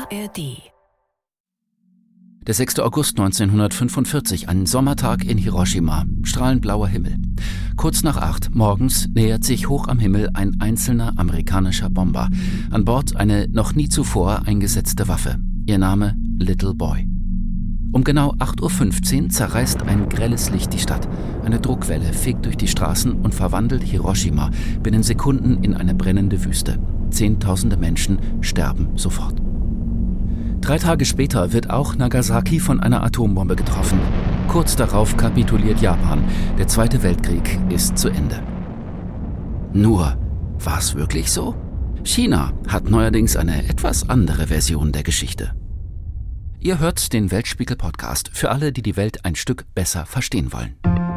ARD. Der 6. August 1945, ein Sommertag in Hiroshima, strahlend blauer Himmel. Kurz nach 8 morgens nähert sich hoch am Himmel ein einzelner amerikanischer Bomber. An Bord eine noch nie zuvor eingesetzte Waffe. Ihr Name Little Boy. Um genau 8:15 Uhr zerreißt ein grelles Licht die Stadt. Eine Druckwelle fegt durch die Straßen und verwandelt Hiroshima binnen Sekunden in eine brennende Wüste. Zehntausende Menschen sterben sofort. 3 Tage später wird auch Nagasaki von einer Atombombe getroffen. Kurz darauf kapituliert Japan. Der Zweite Weltkrieg ist zu Ende. Nur, war es wirklich so? China hat neuerdings eine etwas andere Version der Geschichte. Ihr hört den Weltspiegel-Podcast für alle, die die Welt ein Stück besser verstehen wollen.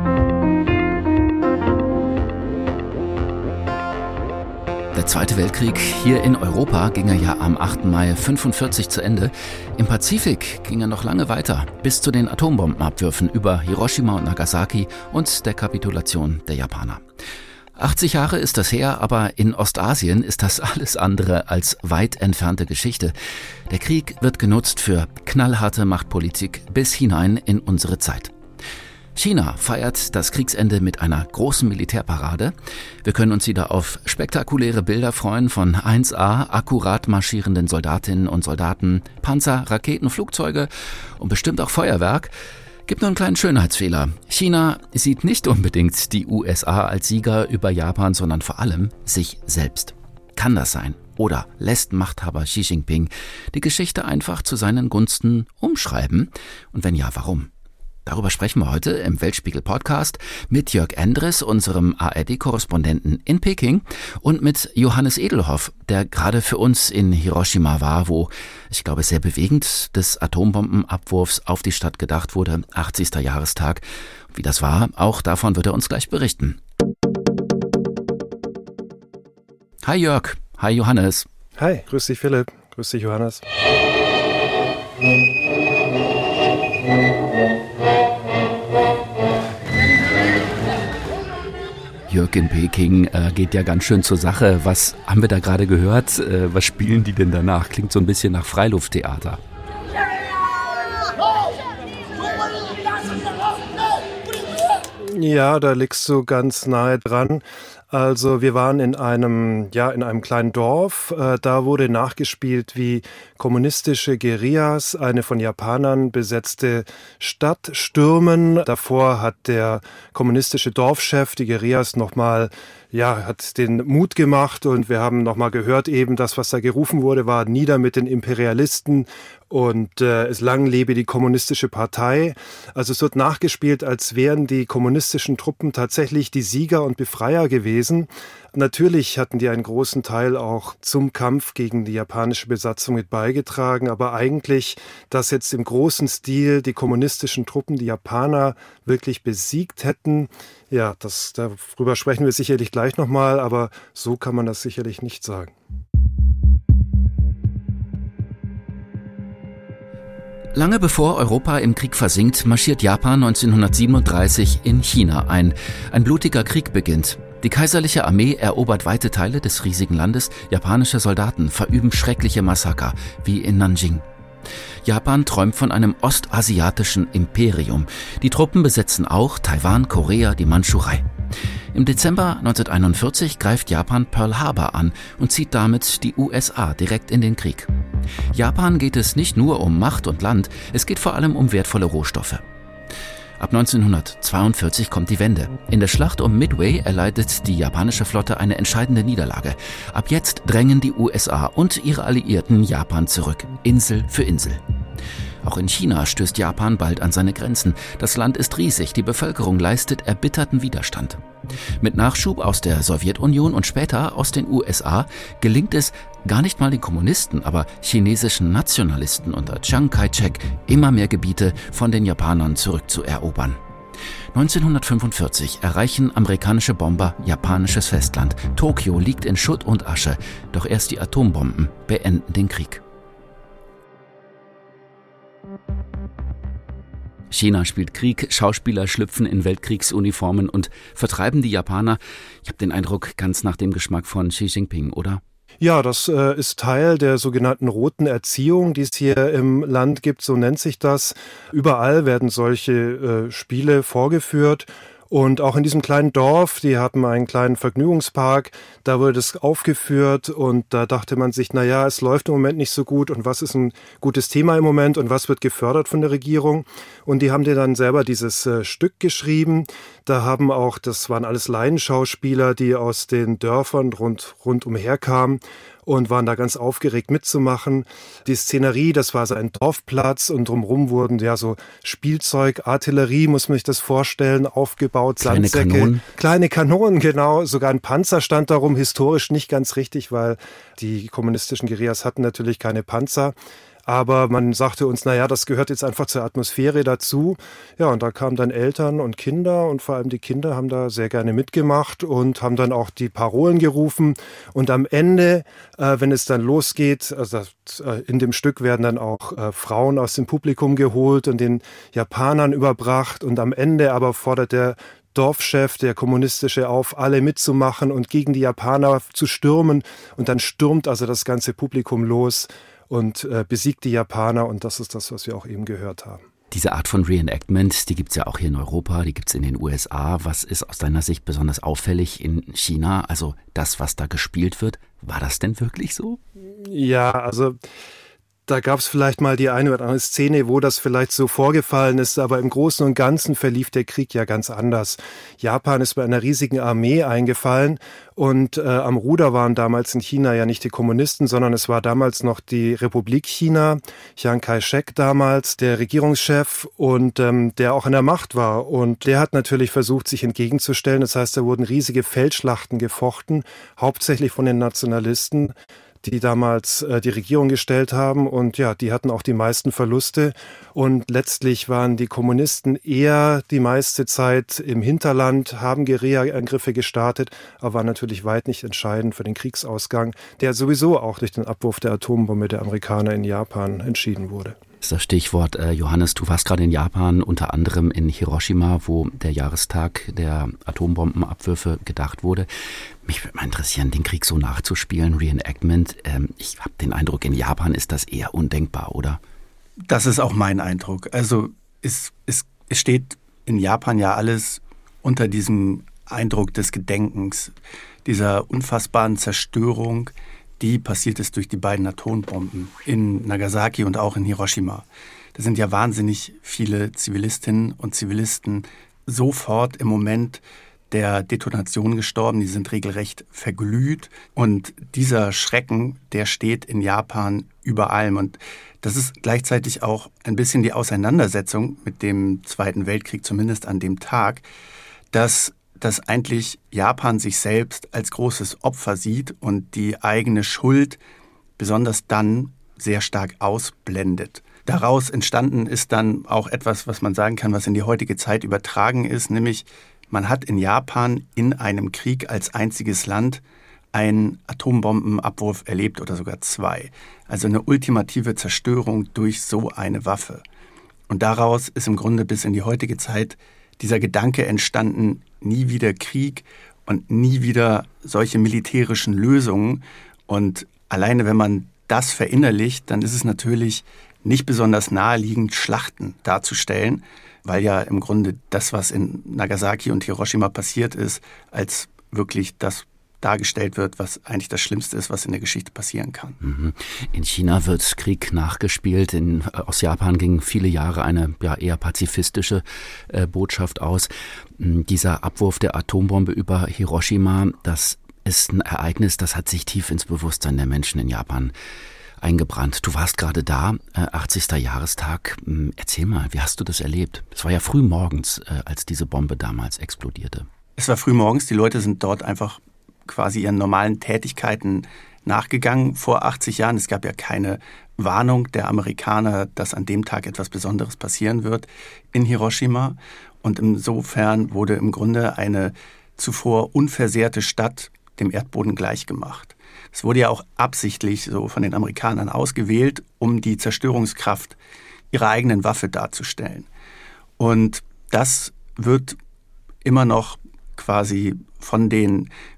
Der Zweite Weltkrieg hier in Europa ging er ja am 8. Mai 1945 zu Ende. Im Pazifik ging er noch lange weiter, bis zu den Atombombenabwürfen über Hiroshima und Nagasaki und der Kapitulation der Japaner. 80 Jahre ist das her, aber in Ostasien ist das alles andere als weit entfernte Geschichte. Der Krieg wird genutzt für knallharte Machtpolitik bis hinein in unsere Zeit. China feiert das Kriegsende mit einer großen Militärparade. Wir können uns wieder auf spektakuläre Bilder freuen von 1A akkurat marschierenden Soldatinnen und Soldaten, Panzer, Raketen, Flugzeuge und bestimmt auch Feuerwerk. Gibt nur einen kleinen Schönheitsfehler. China sieht nicht unbedingt die USA als Sieger über Japan, sondern vor allem sich selbst. Kann das sein? Oder lässt Machthaber Xi Jinping die Geschichte einfach zu seinen Gunsten umschreiben? Und wenn ja, warum? Darüber sprechen wir heute im Weltspiegel-Podcast mit Jörg Endres, unserem ARD-Korrespondenten in Peking, und mit Johannes Edelhoff, der gerade für uns in Hiroshima war, wo, ich glaube, sehr bewegend des Atombombenabwurfs auf die Stadt gedacht wurde, 80. Jahrestag. Wie das war, auch davon wird er uns gleich berichten. Hi Jörg, hi Johannes. Hi, grüß dich Philipp, grüß dich Johannes. Jörg, in Peking geht ja ganz schön zur Sache. Was haben wir da gerade gehört? Was spielen die denn danach? Klingt so ein bisschen nach Freilufttheater. Ja, da liegst du ganz nahe dran. Also wir waren in einem kleinen Dorf. Da wurde nachgespielt, wie kommunistische Guerillas eine von Japanern besetzte Stadt stürmen. Davor hat der kommunistische Dorfchef die Guerillas hat den Mut gemacht, und wir haben nochmal gehört, eben das, was da gerufen wurde, war nieder mit den Imperialisten und es lang lebe die kommunistische Partei. Also es wird nachgespielt, als wären die kommunistischen Truppen tatsächlich die Sieger und Befreier gewesen. Natürlich hatten die einen großen Teil auch zum Kampf gegen die japanische Besatzung mit beigetragen, aber eigentlich, dass jetzt im großen Stil die kommunistischen Truppen die Japaner wirklich besiegt hätten, ja, darüber sprechen wir sicherlich gleich nochmal, aber so kann man das sicherlich nicht sagen. Lange bevor Europa im Krieg versinkt, marschiert Japan 1937 in China ein. Ein blutiger Krieg beginnt. Die kaiserliche Armee erobert weite Teile des riesigen Landes. Japanische Soldaten verüben schreckliche Massaker, wie in Nanjing. Japan träumt von einem ostasiatischen Imperium. Die Truppen besetzen auch Taiwan, Korea, die Mandschurei. Im Dezember 1941 greift Japan Pearl Harbor an und zieht damit die USA direkt in den Krieg. Japan geht es nicht nur um Macht und Land, es geht vor allem um wertvolle Rohstoffe. Ab 1942 kommt die Wende. In der Schlacht um Midway erleidet die japanische Flotte eine entscheidende Niederlage. Ab jetzt drängen die USA und ihre Alliierten Japan zurück, Insel für Insel. Auch in China stößt Japan bald an seine Grenzen. Das Land ist riesig, die Bevölkerung leistet erbitterten Widerstand. Mit Nachschub aus der Sowjetunion und später aus den USA gelingt es gar nicht mal den Kommunisten, aber chinesischen Nationalisten unter Chiang Kai-shek immer mehr Gebiete von den Japanern zurückzuerobern. 1945 erreichen amerikanische Bomber japanisches Festland. Tokio liegt in Schutt und Asche, doch erst die Atombomben beenden den Krieg. China spielt Krieg, Schauspieler schlüpfen in Weltkriegsuniformen und vertreiben die Japaner. Ich habe den Eindruck, ganz nach dem Geschmack von Xi Jinping, oder? Ja, das ist Teil der sogenannten roten Erziehung, die es hier im Land gibt, so nennt sich das. Überall werden solche Spiele vorgeführt. Und auch in diesem kleinen Dorf, die hatten einen kleinen Vergnügungspark, da wurde das aufgeführt und da dachte man sich, na ja, es läuft im Moment nicht so gut und was ist ein gutes Thema im Moment und was wird gefördert von der Regierung? Und die haben dir dann selber dieses Stück geschrieben. Da haben auch, das waren alles Laienschauspieler, die aus den Dörfern rundumher kamen und waren da ganz aufgeregt mitzumachen. Die Szenerie, das war so ein Dorfplatz und drumherum wurden ja so Spielzeug, Artillerie, muss man sich das vorstellen, aufgebaut, Sandsäcke. Kleine Kanonen, genau. Sogar ein Panzer stand darum, historisch nicht ganz richtig, weil die kommunistischen Guerillas hatten natürlich keine Panzer. Aber man sagte uns, na ja, das gehört jetzt einfach zur Atmosphäre dazu. Ja, und da kamen dann Eltern und Kinder und vor allem die Kinder haben da sehr gerne mitgemacht und haben dann auch die Parolen gerufen. Und am Ende, wenn es dann losgeht, also in dem Stück werden dann auch Frauen aus dem Publikum geholt und den Japanern überbracht. Und am Ende aber fordert der Dorfchef, der kommunistische, auf, alle mitzumachen und gegen die Japaner zu stürmen. Und dann stürmt also das ganze Publikum los und besiegt die Japaner und das ist das, was wir auch eben gehört haben. Diese Art von Reenactment, die gibt es ja auch hier in Europa, die gibt es in den USA. Was ist aus deiner Sicht besonders auffällig in China? Also das, was da gespielt wird, war das denn wirklich so? Ja, also da gab es vielleicht mal die eine oder andere Szene, wo das vielleicht so vorgefallen ist, aber im Großen und Ganzen verlief der Krieg ja ganz anders. Japan ist bei einer riesigen Armee eingefallen und am Ruder waren damals in China ja nicht die Kommunisten, sondern es war damals noch die Republik China, Chiang Kai-shek damals, der Regierungschef und der auch an der Macht war. Und der hat natürlich versucht, sich entgegenzustellen. Das heißt, da wurden riesige Feldschlachten gefochten, hauptsächlich von den Nationalisten, die damals die Regierung gestellt haben und ja, die hatten auch die meisten Verluste und letztlich waren die Kommunisten eher die meiste Zeit im Hinterland, haben Guerilla-Angriffe gestartet, aber waren natürlich weit nicht entscheidend für den Kriegsausgang, der sowieso auch durch den Abwurf der Atombombe der Amerikaner in Japan entschieden wurde. Das ist das Stichwort. Johannes, du warst gerade in Japan, unter anderem in Hiroshima, wo der Jahrestag der Atombombenabwürfe gedacht wurde. Mich würde mal interessieren, den Krieg so nachzuspielen, Reenactment. Ich habe den Eindruck, in Japan ist das eher undenkbar, oder? Das ist auch mein Eindruck. Also es steht in Japan ja alles unter diesem Eindruck des Gedenkens, dieser unfassbaren Zerstörung, die passiert ist durch die beiden Atombomben in Nagasaki und auch in Hiroshima. Da sind ja wahnsinnig viele Zivilistinnen und Zivilisten sofort im Moment der Detonation gestorben. Die sind regelrecht verglüht. Und dieser Schrecken, der steht in Japan über allem. Und das ist gleichzeitig auch ein bisschen die Auseinandersetzung mit dem Zweiten Weltkrieg, zumindest an dem Tag, dass eigentlich Japan sich selbst als großes Opfer sieht und die eigene Schuld besonders dann sehr stark ausblendet. Daraus entstanden ist dann auch etwas, was man sagen kann, was in die heutige Zeit übertragen ist, nämlich man hat in Japan in einem Krieg als einziges Land einen Atombombenabwurf erlebt oder sogar zwei. Also eine ultimative Zerstörung durch so eine Waffe. Und daraus ist im Grunde bis in die heutige Zeit dieser Gedanke entstanden, nie wieder Krieg und nie wieder solche militärischen Lösungen. Und alleine, wenn man das verinnerlicht, dann ist es natürlich nicht besonders naheliegend, Schlachten darzustellen, weil ja im Grunde das, was in Nagasaki und Hiroshima passiert ist, als wirklich das dargestellt wird, was eigentlich das Schlimmste ist, was in der Geschichte passieren kann. In China wird Krieg nachgespielt. Aus Japan ging viele Jahre eine eher pazifistische Botschaft aus. Dieser Abwurf der Atombombe über Hiroshima, das ist ein Ereignis, das hat sich tief ins Bewusstsein der Menschen in Japan eingebrannt. Du warst gerade da, 80. Jahrestag. Erzähl mal, wie hast du das erlebt? Es war ja früh morgens, als diese Bombe damals explodierte. Es war früh morgens, die Leute sind dort einfach quasi ihren normalen Tätigkeiten nachgegangen vor 80 Jahren. Es gab ja keine Warnung der Amerikaner, dass an dem Tag etwas Besonderes passieren wird in Hiroshima. Und insofern wurde im Grunde eine zuvor unversehrte Stadt dem Erdboden gleichgemacht. Es wurde ja auch absichtlich so von den Amerikanern ausgewählt, um die Zerstörungskraft ihrer eigenen Waffe darzustellen. Und das wird immer noch quasi von den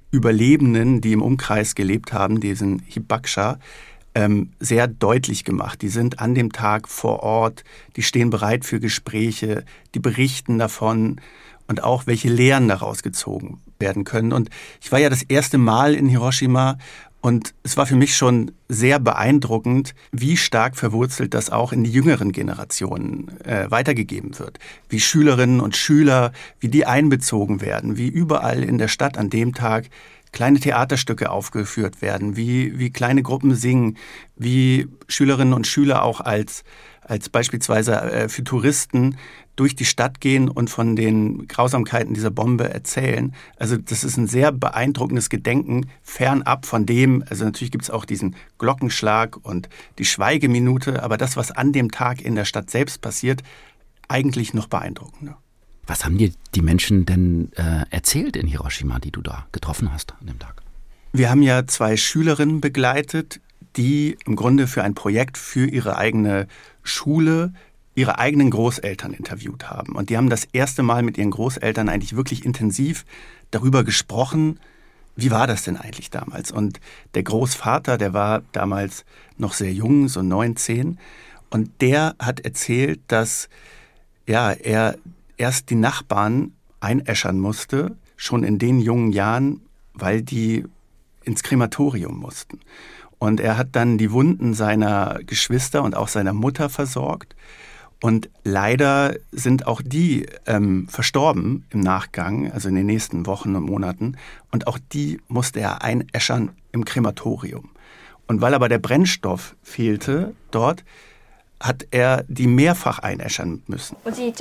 Überlebenden, die im Umkreis gelebt haben, diesen Hibakusha, sehr deutlich gemacht. Die sind an dem Tag vor Ort, die stehen bereit für Gespräche, die berichten davon und auch, welche Lehren daraus gezogen werden können. Und ich war ja das erste Mal in Hiroshima und es war für mich schon sehr beeindruckend, wie stark verwurzelt das auch in die jüngeren Generationen weitergegeben wird. Wie Schülerinnen und Schüler, wie die einbezogen werden, wie überall in der Stadt an dem Tag kleine Theaterstücke aufgeführt werden, wie kleine Gruppen singen, wie Schülerinnen und Schüler auch als beispielsweise für Touristen durch die Stadt gehen und von den Grausamkeiten dieser Bombe erzählen. Also das ist ein sehr beeindruckendes Gedenken, fernab von dem, also natürlich gibt es auch diesen Glockenschlag und die Schweigeminute, aber das, was an dem Tag in der Stadt selbst passiert, eigentlich noch beeindruckender. Was haben dir die Menschen denn erzählt in Hiroshima, die du da getroffen hast an dem Tag? Wir haben ja 2 Schülerinnen begleitet, die im Grunde für ein Projekt für ihre eigene Schule ihre eigenen Großeltern interviewt haben. Und die haben das erste Mal mit ihren Großeltern eigentlich wirklich intensiv darüber gesprochen, wie war das denn eigentlich damals? Und der Großvater, der war damals noch sehr jung, so 19, und der hat erzählt, dass er erst die Nachbarn einäschern musste, schon in den jungen Jahren, weil die ins Krematorium mussten. Und er hat dann die Wunden seiner Geschwister und auch seiner Mutter versorgt. Und leider sind auch die verstorben im Nachgang, also in den nächsten Wochen und Monaten. Und auch die musste er einäschern im Krematorium. Und weil aber der Brennstoff fehlte dort, hat er die mehrfach einäschern müssen.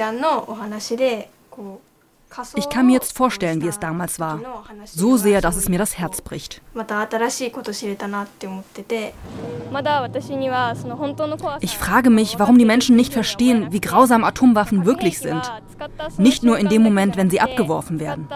Ich kann mir jetzt vorstellen, wie es damals war. So sehr, dass es mir das Herz bricht. Ich frage mich, warum die Menschen nicht verstehen, wie grausam Atomwaffen wirklich sind. Nicht nur in dem Moment, wenn sie abgeworfen werden.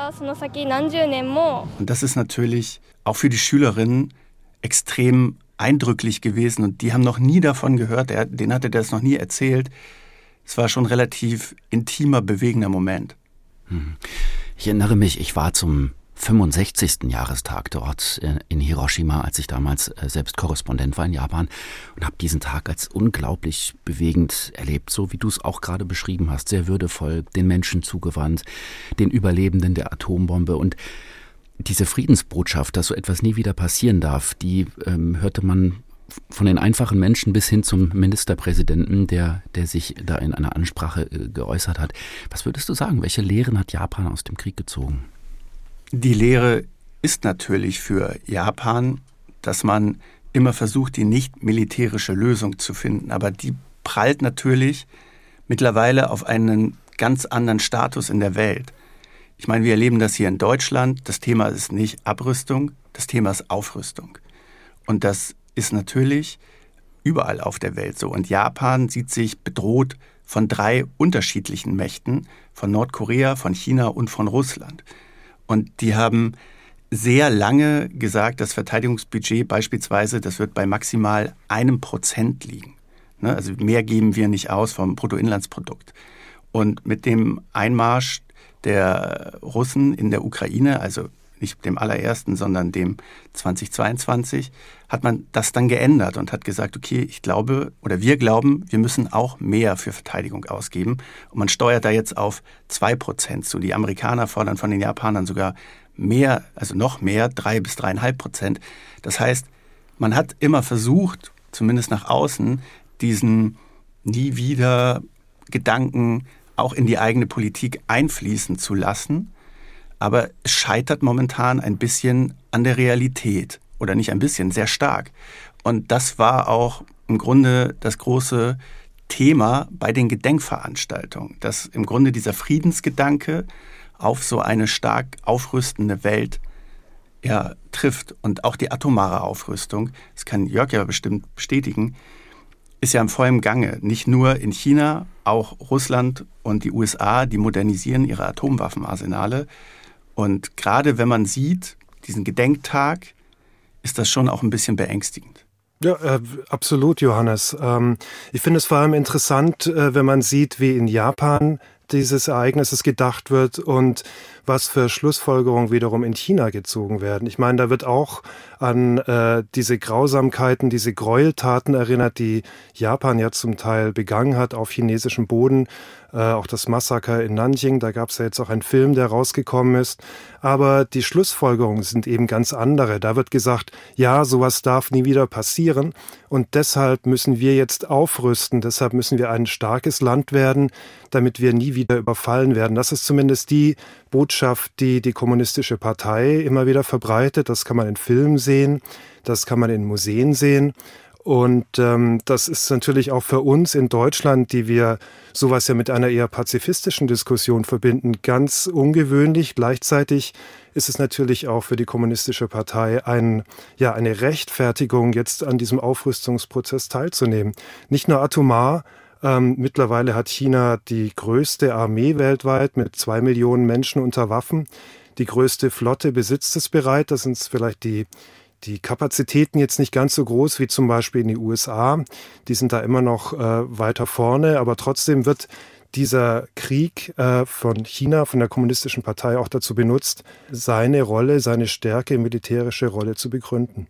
Und das ist natürlich auch für die Schülerinnen extrem eindrücklich gewesen. Und die haben noch nie davon gehört, denen hatte der das noch nie erzählt. Es war schon ein relativ intimer, bewegender Moment. Ich erinnere mich, ich war zum 65. Jahrestag dort in Hiroshima, als ich damals selbst Korrespondent war in Japan und habe diesen Tag als unglaublich bewegend erlebt, so wie du es auch gerade beschrieben hast, sehr würdevoll, den Menschen zugewandt, den Überlebenden der Atombombe und diese Friedensbotschaft, dass so etwas nie wieder passieren darf, die hörte man von den einfachen Menschen bis hin zum Ministerpräsidenten, der sich da in einer Ansprache geäußert hat. Was würdest du sagen? Welche Lehren hat Japan aus dem Krieg gezogen? Die Lehre ist natürlich für Japan, dass man immer versucht, die nicht militärische Lösung zu finden. Aber die prallt natürlich mittlerweile auf einen ganz anderen Status in der Welt. Ich meine, wir erleben das hier in Deutschland. Das Thema ist nicht Abrüstung, das Thema ist Aufrüstung. Und das ist natürlich überall auf der Welt so. Und Japan sieht sich bedroht von 3 unterschiedlichen Mächten, von Nordkorea, von China und von Russland. Und die haben sehr lange gesagt, das Verteidigungsbudget beispielsweise, das wird bei maximal 1% liegen. Also mehr geben wir nicht aus vom Bruttoinlandsprodukt. Und mit dem Einmarsch der Russen in der Ukraine, also nicht dem allerersten, sondern dem 2022, hat man das dann geändert und hat gesagt, okay, ich glaube oder wir glauben, wir müssen auch mehr für Verteidigung ausgeben. Und man steuert da jetzt auf 2% zu. Die Amerikaner fordern von den Japanern sogar mehr, also noch mehr, 3 bis 3,5%. Das heißt, man hat immer versucht, zumindest nach außen, diesen nie wieder Gedanken auch in die eigene Politik einfließen zu lassen. Aber es scheitert momentan ein bisschen an der Realität. Oder nicht ein bisschen, sehr stark. Und das war auch im Grunde das große Thema bei den Gedenkveranstaltungen. Dass im Grunde dieser Friedensgedanke auf so eine stark aufrüstende Welt trifft. Und auch die atomare Aufrüstung, das kann Jörg ja bestimmt bestätigen, ist ja im vollen Gange. Nicht nur in China, auch Russland und die USA, die modernisieren ihre Atomwaffenarsenale. Und gerade wenn man sieht, diesen Gedenktag, ist das schon auch ein bisschen beängstigend. Ja, absolut, Johannes. Ich finde es vor allem interessant, wenn man sieht, wie in Japan dieses Ereignisses gedacht wird und was für Schlussfolgerungen wiederum in China gezogen werden. Ich meine, da wird auch an diese Grausamkeiten, diese Gräueltaten erinnert, die Japan ja zum Teil begangen hat auf chinesischem Boden. Auch das Massaker in Nanjing, da gab es ja jetzt auch einen Film, der rausgekommen ist. Aber die Schlussfolgerungen sind eben ganz andere. Da wird gesagt, ja, sowas darf nie wieder passieren. Und deshalb müssen wir jetzt aufrüsten. Deshalb müssen wir ein starkes Land werden, damit wir nie wieder überfallen werden. Das ist zumindest die Botschaft, die die Kommunistische Partei immer wieder verbreitet. Das kann man in Filmen sehen, das kann man in Museen sehen. Und das ist natürlich auch für uns in Deutschland, die wir sowas ja mit einer eher pazifistischen Diskussion verbinden, ganz ungewöhnlich. Gleichzeitig ist es natürlich auch für die Kommunistische Partei eine Rechtfertigung, jetzt an diesem Aufrüstungsprozess teilzunehmen. Nicht nur atomar. Mittlerweile hat China die größte Armee weltweit mit 2 Millionen Menschen unter Waffen. Die größte Flotte besitzt es bereits. Das sind vielleicht die Kapazitäten jetzt nicht ganz so groß wie zum Beispiel in den USA. Die sind da immer noch weiter vorne. Aber trotzdem wird dieser Krieg von China, von der Kommunistischen Partei auch dazu benutzt, seine Rolle, seine Stärke, militärische Rolle zu begründen.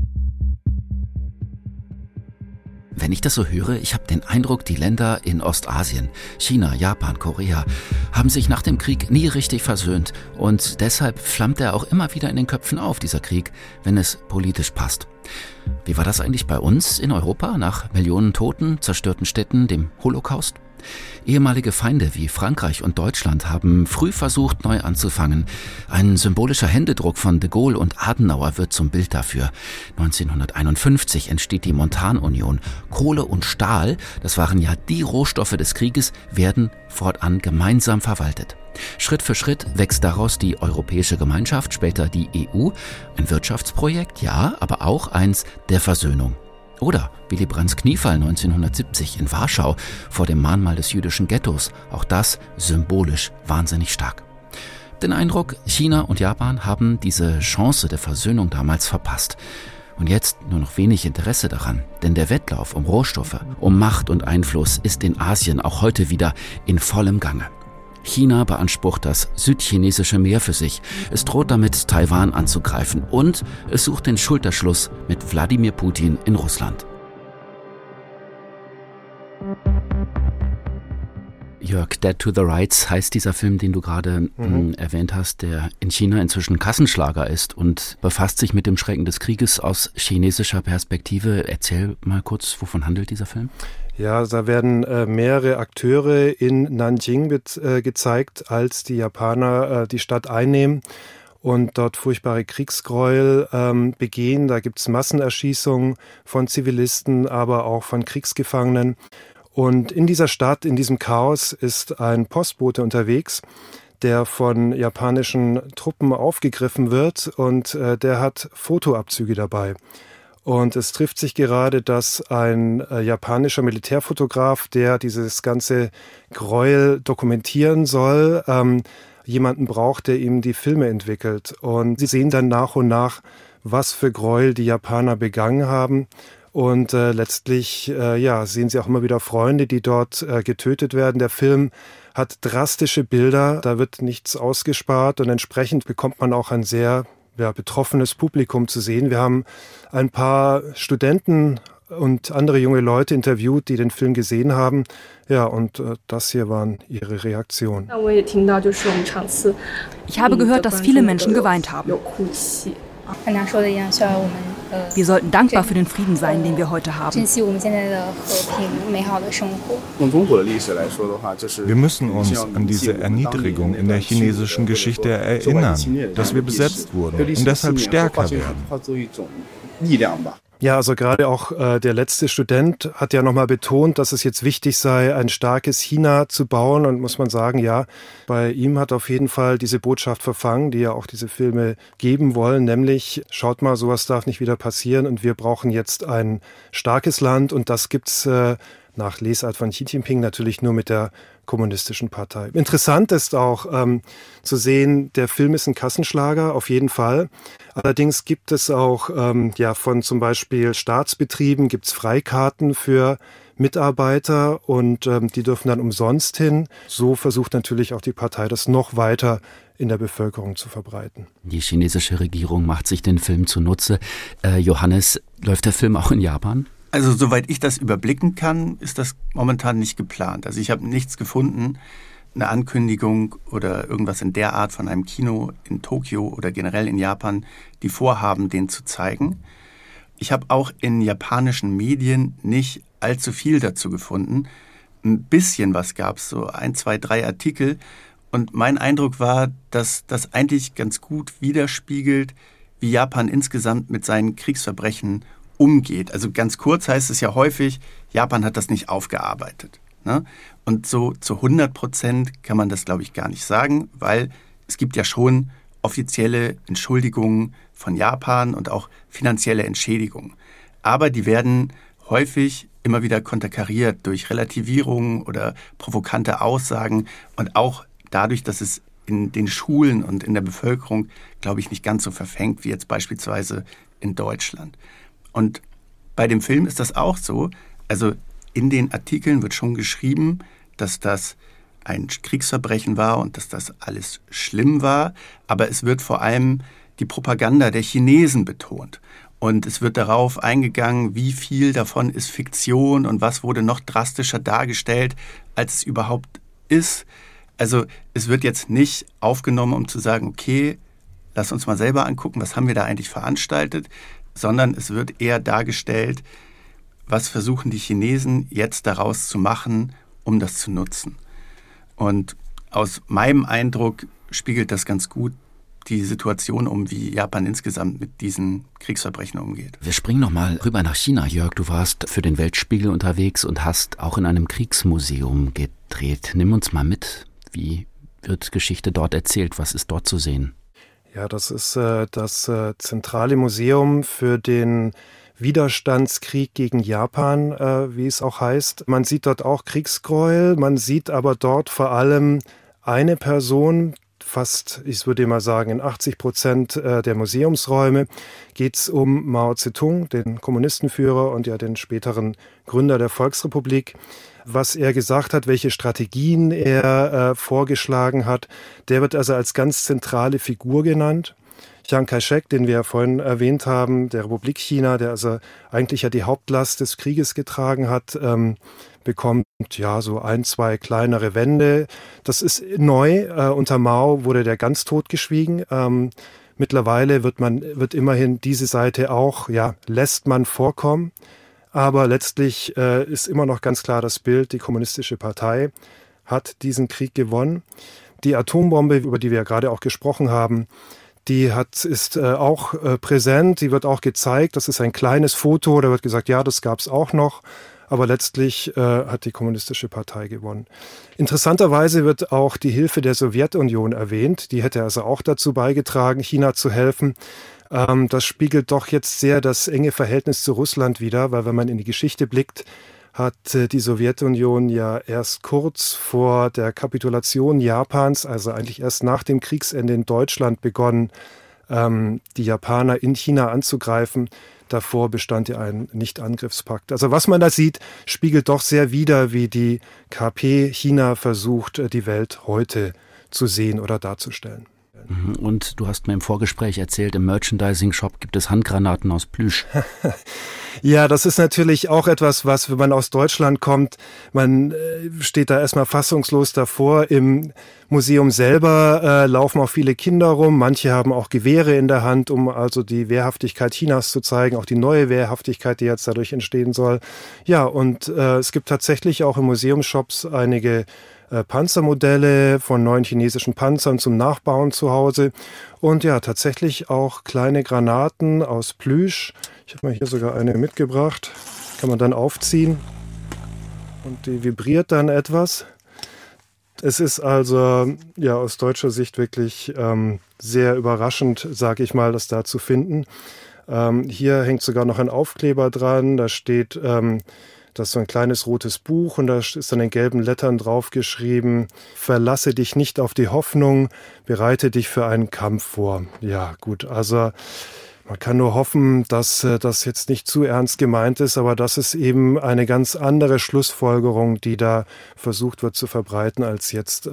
Wenn ich das so höre, ich habe den Eindruck, die Länder in Ostasien, China, Japan, Korea, haben sich nach dem Krieg nie richtig versöhnt. Und deshalb flammt er auch immer wieder in den Köpfen auf, dieser Krieg, wenn es politisch passt. Wie war das eigentlich bei uns in Europa nach Millionen Toten, zerstörten Städten, dem Holocaust? Ehemalige Feinde wie Frankreich und Deutschland haben früh versucht, neu anzufangen. Ein symbolischer Händedruck von de Gaulle und Adenauer wird zum Bild dafür. 1951 entsteht die Montanunion. Kohle und Stahl, das waren ja die Rohstoffe des Krieges, werden fortan gemeinsam verwaltet. Schritt für Schritt wächst daraus die Europäische Gemeinschaft, später die EU. Ein Wirtschaftsprojekt, ja, aber auch eins der Versöhnung. Oder Willy Brandts Kniefall 1970 in Warschau vor dem Mahnmal des jüdischen Ghettos. Auch das symbolisch wahnsinnig stark. Den Eindruck, China und Japan haben diese Chance der Versöhnung damals verpasst. Und jetzt nur noch wenig Interesse daran. Denn der Wettlauf um Rohstoffe, um Macht und Einfluss ist in Asien auch heute wieder in vollem Gange. China beansprucht das südchinesische Meer für sich. Es droht damit, Taiwan anzugreifen und es sucht den Schulterschluss mit Wladimir Putin in Russland. Jörg, Dead to the Rights heißt dieser Film, den du gerade erwähnt hast, der in China inzwischen Kassenschlager ist und befasst sich mit dem Schrecken des Krieges aus chinesischer Perspektive. Erzähl mal kurz, wovon handelt dieser Film? Ja, da werden mehrere Akteure in Nanjing gezeigt, als die Japaner die Stadt einnehmen und dort furchtbare Kriegsgräuel begehen. Da gibt's Massenerschießungen von Zivilisten, aber auch von Kriegsgefangenen. Und in dieser Stadt, in diesem Chaos, ist ein Postbote unterwegs, der von japanischen Truppen aufgegriffen wird und der hat Fotoabzüge dabei. Und es trifft sich gerade, dass ein japanischer Militärfotograf, der dieses ganze Gräuel dokumentieren soll, jemanden braucht, der ihm die Filme entwickelt. Und sie sehen dann nach und nach, was für Gräuel die Japaner begangen haben. Und letztlich sehen sie auch immer wieder Freunde, die dort getötet werden. Der Film hat drastische Bilder, da wird nichts ausgespart und entsprechend bekommt man auch ein sehr betroffenes Publikum zu sehen. Wir haben ein paar Studenten und andere junge Leute interviewt, die den Film gesehen haben. Ja, und das hier waren ihre Reaktionen. Ich habe gehört, dass viele Menschen geweint haben. Wir sollten dankbar für den Frieden sein, den wir heute haben. Wir müssen uns an diese Erniedrigung in der chinesischen Geschichte erinnern, dass wir besetzt wurden und deshalb stärker werden. Ja, also gerade auch der letzte Student hat ja nochmal betont, dass es jetzt wichtig sei, ein starkes China zu bauen. Und muss man sagen, ja, bei ihm hat auf jeden Fall diese Botschaft verfangen, die ja auch diese Filme geben wollen, nämlich, schaut mal, sowas darf nicht wieder passieren und wir brauchen jetzt ein starkes Land und das gibt's nach Lesart von Xi Jinping natürlich nur mit der Kommunistischen Partei. Interessant ist auch zu sehen, der Film ist ein Kassenschlager, auf jeden Fall. Allerdings gibt es auch von zum Beispiel Staatsbetrieben, gibt es Freikarten für Mitarbeiter und die dürfen dann umsonst hin. So versucht natürlich auch die Partei, das noch weiter in der Bevölkerung zu verbreiten. Die chinesische Regierung macht sich den Film zunutze. Johannes, läuft der Film auch in Japan? Also soweit ich das überblicken kann, ist das momentan nicht geplant. Also ich habe nichts gefunden, eine Ankündigung oder irgendwas in der Art von einem Kino in Tokio oder generell in Japan, die vorhaben, den zu zeigen. Ich habe auch in japanischen Medien nicht allzu viel dazu gefunden. Ein bisschen was gab es, so 1, 2, 3 Artikel. Und mein Eindruck war, dass das eigentlich ganz gut widerspiegelt, wie Japan insgesamt mit seinen Kriegsverbrechen umgeht. Also ganz kurz heißt es ja häufig, Japan hat das nicht aufgearbeitet. Ne? Und so zu 100% kann man das, glaube ich, gar nicht sagen, weil es gibt ja schon offizielle Entschuldigungen von Japan und auch finanzielle Entschädigungen. Aber die werden häufig immer wieder konterkariert durch Relativierungen oder provokante Aussagen und auch dadurch, dass es in den Schulen und in der Bevölkerung, glaube ich, nicht ganz so verfängt wie jetzt beispielsweise in Deutschland. Und bei dem Film ist das auch so. Also in den Artikeln wird schon geschrieben, dass das ein Kriegsverbrechen war und dass das alles schlimm war. Aber es wird vor allem die Propaganda der Chinesen betont. Und es wird darauf eingegangen, wie viel davon ist Fiktion und was wurde noch drastischer dargestellt, als es überhaupt ist. Also es wird jetzt nicht aufgenommen, um zu sagen, okay, lass uns mal selber angucken, was haben wir da eigentlich veranstaltet, sondern es wird eher dargestellt, was versuchen die Chinesen jetzt daraus zu machen, um das zu nutzen. Und aus meinem Eindruck spiegelt das ganz gut die Situation um, wie Japan insgesamt mit diesen Kriegsverbrechen umgeht. Wir springen nochmal rüber nach China, Jörg. Du warst für den Weltspiegel unterwegs und hast auch in einem Kriegsmuseum gedreht. Nimm uns mal mit. Wie wird Geschichte dort erzählt? Was ist dort zu sehen? Ja, das ist das zentrale Museum für den Widerstandskrieg gegen Japan, wie es auch heißt. Man sieht dort auch Kriegsgräuel, man sieht aber dort vor allem eine Person, fast, ich würde mal sagen, in 80% der Museumsräume geht es um Mao Zedong, den Kommunistenführer und ja den späteren Gründer der Volksrepublik. Was er gesagt hat, welche Strategien er vorgeschlagen hat, der wird also als ganz zentrale Figur genannt. Chiang Kai-shek, den wir ja vorhin erwähnt haben, der Republik China, der also eigentlich ja die Hauptlast des Krieges getragen hat, bekommt ja so 1, 2 kleinere Wände. Das ist neu. Unter Mao wurde der ganz totgeschwiegen. Mittlerweile wird immerhin diese Seite auch, ja, lässt man vorkommen. Aber letztlich ist immer noch ganz klar das Bild, die Kommunistische Partei hat diesen Krieg gewonnen. Die Atombombe, über die wir ja gerade auch gesprochen haben, die ist auch präsent, die wird auch gezeigt. Das ist ein kleines Foto, da wird gesagt, ja, das gab es auch noch. Aber letztlich hat die Kommunistische Partei gewonnen. Interessanterweise wird auch die Hilfe der Sowjetunion erwähnt. Die hätte also auch dazu beigetragen, China zu helfen. Das spiegelt doch jetzt sehr das enge Verhältnis zu Russland wider, weil wenn man in die Geschichte blickt, hat die Sowjetunion ja erst kurz vor der Kapitulation Japans, also eigentlich erst nach dem Kriegsende in Deutschland begonnen, die Japaner in China anzugreifen. Davor bestand ja ein Nichtangriffspakt. Also was man da sieht, spiegelt doch sehr wider, wie die KP China versucht, die Welt heute zu sehen oder darzustellen. Und du hast mir im Vorgespräch erzählt, im Merchandising-Shop gibt es Handgranaten aus Plüsch. Ja, das ist natürlich auch etwas, was, wenn man aus Deutschland kommt, man steht da erstmal fassungslos davor. Im Museum selber laufen auch viele Kinder rum. Manche haben auch Gewehre in der Hand, um also die Wehrhaftigkeit Chinas zu zeigen, auch die neue Wehrhaftigkeit, die jetzt dadurch entstehen soll. Ja, und es gibt tatsächlich auch in Museumsshops einige Panzermodelle von neuen chinesischen Panzern zum Nachbauen zu Hause und ja, tatsächlich auch kleine Granaten aus Plüsch. Ich habe mal hier sogar eine mitgebracht, kann man dann aufziehen und die vibriert dann etwas. Es ist also ja aus deutscher Sicht wirklich sehr überraschend, sage ich mal, das da zu finden. Hier hängt sogar noch ein Aufkleber dran, da steht das ist so ein kleines rotes Buch und da ist dann in gelben Lettern draufgeschrieben, verlasse dich nicht auf die Hoffnung, bereite dich für einen Kampf vor. Ja, gut, also Man kann nur hoffen, dass das jetzt nicht zu ernst gemeint ist, aber das ist eben eine ganz andere Schlussfolgerung, die da versucht wird zu verbreiten, als jetzt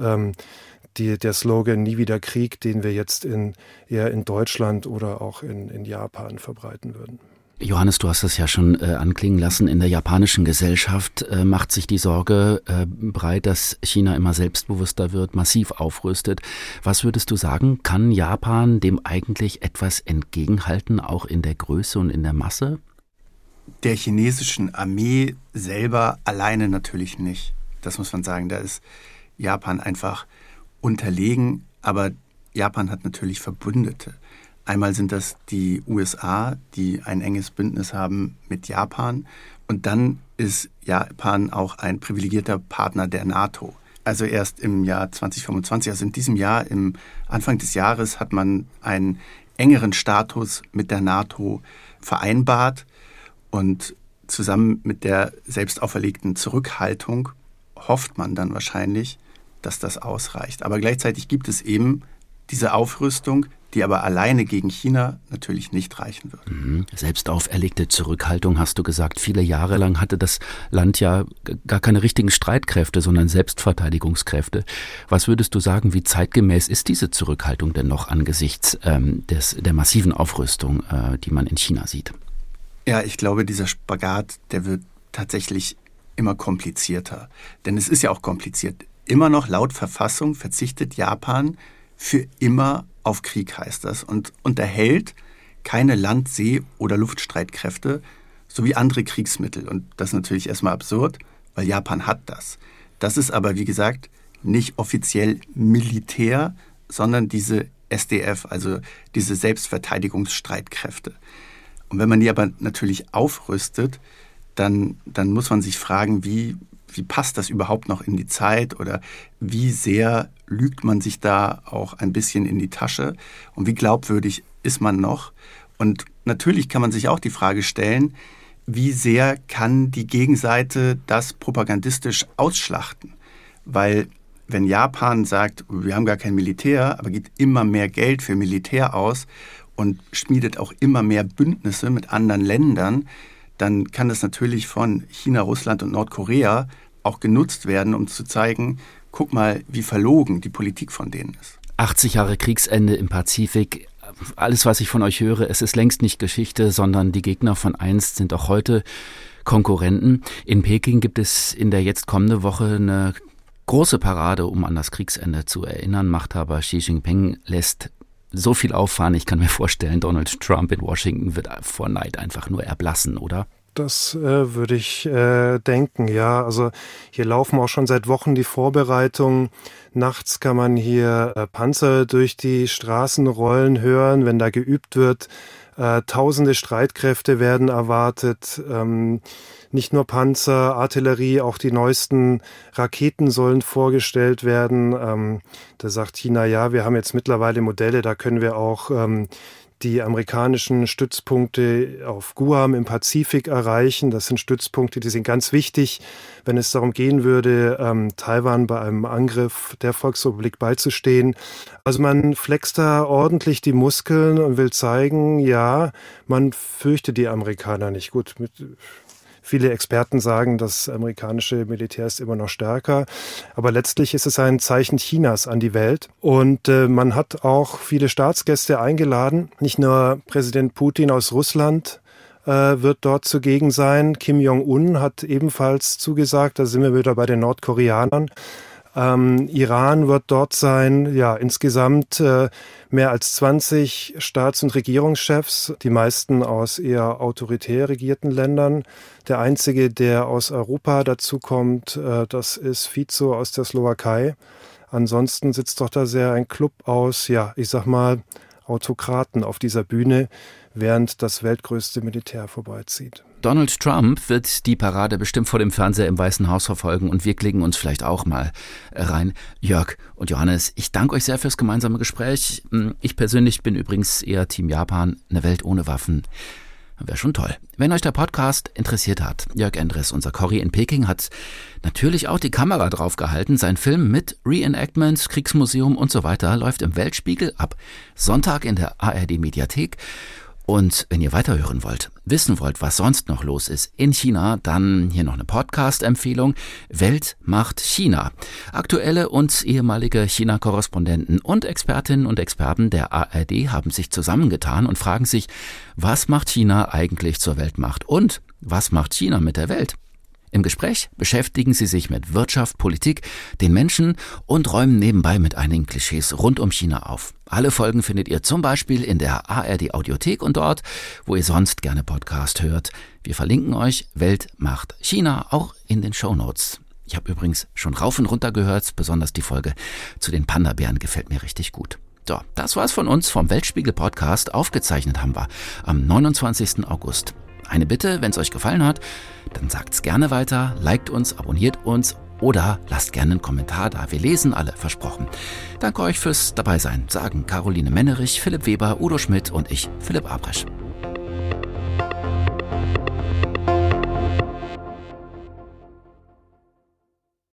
der Slogan "Nie wieder Krieg", den wir jetzt eher in Deutschland oder auch in Japan verbreiten würden. Johannes, du hast es ja schon anklingen lassen, in der japanischen Gesellschaft macht sich die Sorge breit, dass China immer selbstbewusster wird, massiv aufrüstet. Was würdest du sagen, kann Japan dem eigentlich etwas entgegenhalten, auch in der Größe und in der Masse? Der chinesischen Armee selber alleine natürlich nicht. Das muss man sagen, da ist Japan einfach unterlegen, aber Japan hat natürlich Verbündete. Einmal sind das die USA, die ein enges Bündnis haben mit Japan. Und dann ist Japan auch ein privilegierter Partner der NATO. Also erst im Jahr 2025, also in diesem Jahr, im Anfang des Jahres, hat man einen engeren Status mit der NATO vereinbart. Und zusammen mit der selbst auferlegten Zurückhaltung hofft man dann wahrscheinlich, dass das ausreicht. Aber gleichzeitig gibt es eben diese Aufrüstung, die aber alleine gegen China natürlich nicht reichen wird. Selbst auferlegte Zurückhaltung, hast du gesagt. Viele Jahre lang hatte das Land ja gar keine richtigen Streitkräfte, sondern Selbstverteidigungskräfte. Was würdest du sagen, wie zeitgemäß ist diese Zurückhaltung denn noch angesichts der massiven Aufrüstung, die man in China sieht? Ja, ich glaube, dieser Spagat, der wird tatsächlich immer komplizierter. Denn es ist ja auch kompliziert. Immer noch laut Verfassung verzichtet Japan für immer auf Krieg, heißt das, und unterhält keine Land-, See- oder Luftstreitkräfte sowie andere Kriegsmittel. Und das ist natürlich erstmal absurd, weil Japan hat das. Das ist aber, wie gesagt, nicht offiziell Militär, sondern diese SDF, also diese Selbstverteidigungsstreitkräfte. Und wenn man die aber natürlich aufrüstet, dann muss man sich fragen, wie passt das überhaupt noch in die Zeit oder wie sehr lügt man sich da auch ein bisschen in die Tasche und wie glaubwürdig ist man noch? Und natürlich kann man sich auch die Frage stellen, wie sehr kann die Gegenseite das propagandistisch ausschlachten? Weil wenn Japan sagt, wir haben gar kein Militär, aber gibt immer mehr Geld für Militär aus und schmiedet auch immer mehr Bündnisse mit anderen Ländern, dann kann das natürlich von China, Russland und Nordkorea auch genutzt werden, um zu zeigen, guck mal, wie verlogen die Politik von denen ist. 80 Jahre Kriegsende im Pazifik. Alles, was ich von euch höre, es ist längst nicht Geschichte, sondern die Gegner von einst sind auch heute Konkurrenten. In Peking gibt es in der jetzt kommenden Woche eine große Parade, um an das Kriegsende zu erinnern. Machthaber Xi Jinping lässt so viel auffahren. Ich kann mir vorstellen, Donald Trump in Washington wird vor Neid einfach nur erblassen, oder? Das würde ich denken, ja. Also hier laufen auch schon seit Wochen die Vorbereitungen. Nachts kann man hier Panzer durch die Straßen rollen hören, wenn da geübt wird. Tausende Streitkräfte werden erwartet. Nicht nur Panzer, Artillerie, auch die neuesten Raketen sollen vorgestellt werden. Da sagt China, ja, wir haben jetzt mittlerweile Modelle, da können wir auch die amerikanischen Stützpunkte auf Guam im Pazifik erreichen. Das sind Stützpunkte, die sind ganz wichtig, wenn es darum gehen würde, Taiwan bei einem Angriff der Volksrepublik beizustehen. Also man flext da ordentlich die Muskeln und will zeigen, ja, man fürchtet die Amerikaner nicht. Gut, viele Experten sagen, das amerikanische Militär ist immer noch stärker. Aber letztlich ist es ein Zeichen Chinas an die Welt. Und man hat auch viele Staatsgäste eingeladen. Nicht nur Präsident Putin aus Russland wird dort zugegen sein. Kim Jong-un hat ebenfalls zugesagt. Da sind wir wieder bei den Nordkoreanern. Iran wird dort sein. Ja, insgesamt mehr als 20 Staats- und Regierungschefs, die meisten aus eher autoritär regierten Ländern. Der einzige, der aus Europa dazukommt, das ist Fico aus der Slowakei. Ansonsten sitzt doch da sehr ein Club aus, ja, ich sag mal, Autokraten auf dieser Bühne, während das weltgrößte Militär vorbeizieht. Donald Trump wird die Parade bestimmt vor dem Fernseher im Weißen Haus verfolgen und wir klicken uns vielleicht auch mal rein. Jörg und Johannes, ich danke euch sehr fürs gemeinsame Gespräch. Ich persönlich bin übrigens eher Team Japan, eine Welt ohne Waffen. Wäre schon toll. Wenn euch der Podcast interessiert hat, Jörg Endres, unser Corrie in Peking, hat natürlich auch die Kamera drauf gehalten. Sein Film mit Reenactments, Kriegsmuseum und so weiter läuft im Weltspiegel ab Sonntag in der ARD-Mediathek. Und wenn ihr weiterhören wollt, wissen wollt, was sonst noch los ist in China, dann hier noch eine Podcast-Empfehlung. Welt macht China. Aktuelle und ehemalige China-Korrespondenten und Expertinnen und Experten der ARD haben sich zusammengetan und fragen sich, was macht China eigentlich zur Weltmacht und was macht China mit der Welt? Im Gespräch beschäftigen sie sich mit Wirtschaft, Politik, den Menschen und räumen nebenbei mit einigen Klischees rund um China auf. Alle Folgen findet ihr zum Beispiel in der ARD Audiothek und dort, wo ihr sonst gerne Podcast hört. Wir verlinken euch Welt macht China auch in den Shownotes. Ich habe übrigens schon rauf und runter gehört, besonders die Folge zu den Panda-Bären gefällt mir richtig gut. So, das war's von uns vom Weltspiegel-Podcast. Aufgezeichnet haben wir am 29. August. Eine Bitte, wenn es euch gefallen hat, dann sagt's gerne weiter, liked uns, abonniert uns oder lasst gerne einen Kommentar da. Wir lesen alle, versprochen. Danke euch fürs Dabeisein, sagen Caroline Mennerich, Philipp Weber, Udo Schmidt und ich, Philipp Abresch.